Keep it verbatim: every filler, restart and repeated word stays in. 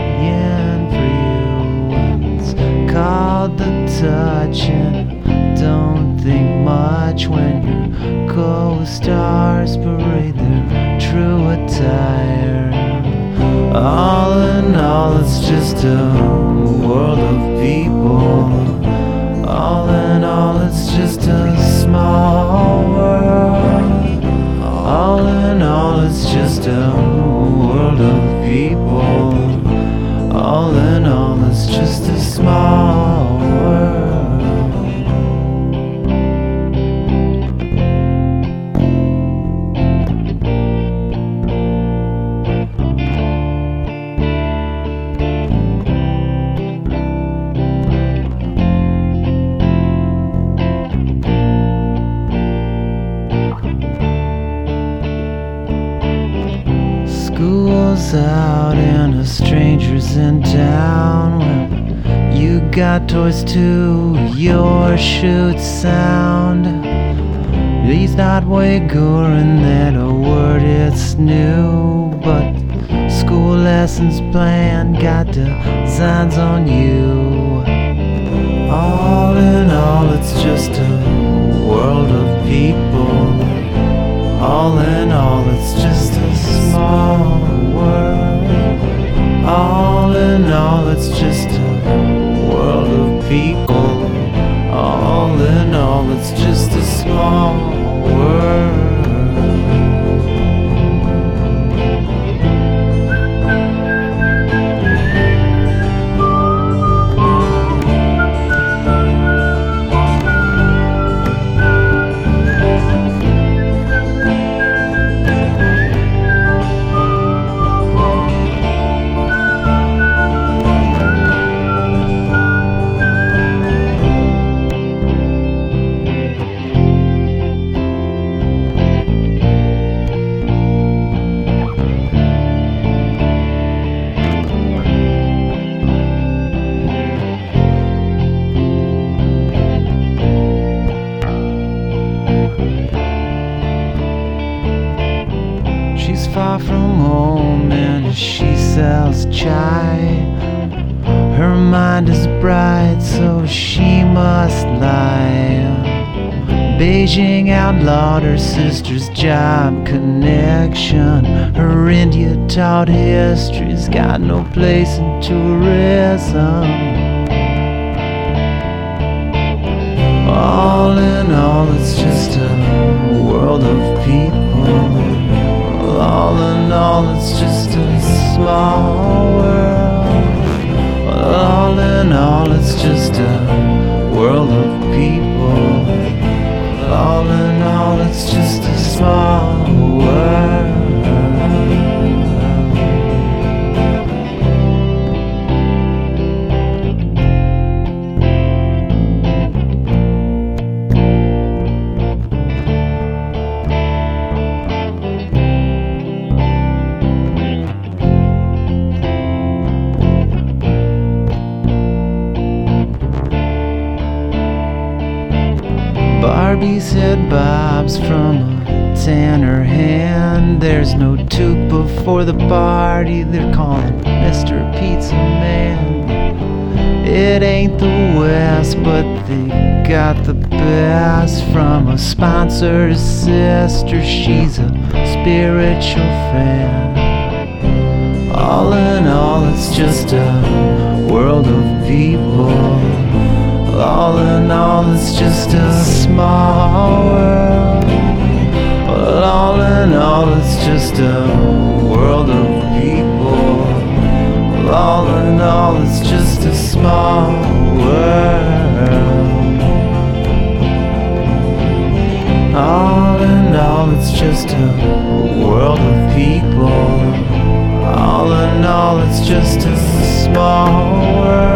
million for you. It's called the touch, and I don't think much when your co-stars parade their true attire. All in all, it's just a world of people. All in all, it's just a small world. All in all, it's just a world of people. All in all, it's just a small world. School's out and a stranger's in town. Well, you got toys too, your shoot sound. He's not Uyghur that a word, it's new. But school lessons planned got designs on you. All in all, it's just a world of people. All in all, it's just a small world. All in all, it's just a world of people. All in all, it's just a small world. She's far from home and she sells chai. Her mind is bright, so she must lie. Beijing outlawed her sister's job connection. Her India taught history's got no place in tourism. All in all, it's just a world of people. All in all, it's just a small world. All in all, it's just a world of people. All in all, it's just a small world. Barbies hid bobs from a tanner hand. There's no toque before the party, they're calling Mister Pizza Man. It ain't the West, but they got the best from a sponsor's sister. She's a spiritual fan. All in all, it's just a world of people. All in all, it's just a small world. All in all, it's just a world of people. All in all, it's just a small world. All in all, it's just a world of people. All in all, it's just a small world.